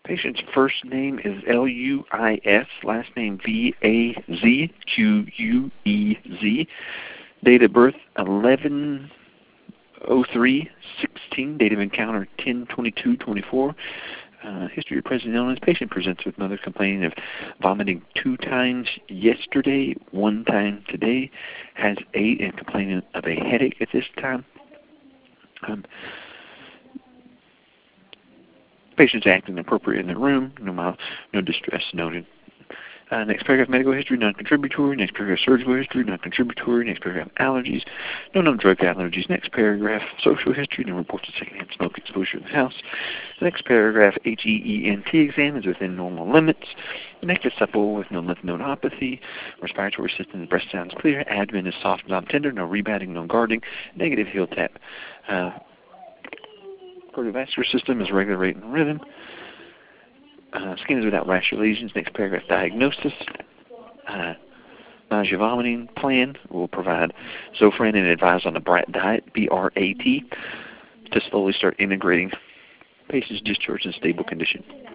Patient's first name is Luis, last name Vazquez. Date of birth 11/03/16. Date of encounter 10/22/24. History of present illness. Patient presents with mother complaining of vomiting 2 times yesterday, 1 time today. Has 8 and complaining of a headache at this time. Patient's acting appropriate in the room. No distress noted. Next paragraph, medical history, non-contributory. Next paragraph, surgical history, non-contributory. Next paragraph, allergies. No known drug allergies. Next paragraph, social history. No reports of secondhand smoke exposure in the house. Next paragraph, HEENT exam is within normal limits. Neck is supple with no lymph nodeopathy. Respiratory system, the breast sounds clear. Abdomen is soft, non-tender. No rebounding, no guarding. Negative heel tap. Cardiovascular system is regular rate and rhythm. Skin is without rash or lesions. Next paragraph, diagnosis. Nausea vomiting plan. Will provide Zofran and advise on the BRAT diet, BRAT, to slowly start integrating patient's discharge in stable condition.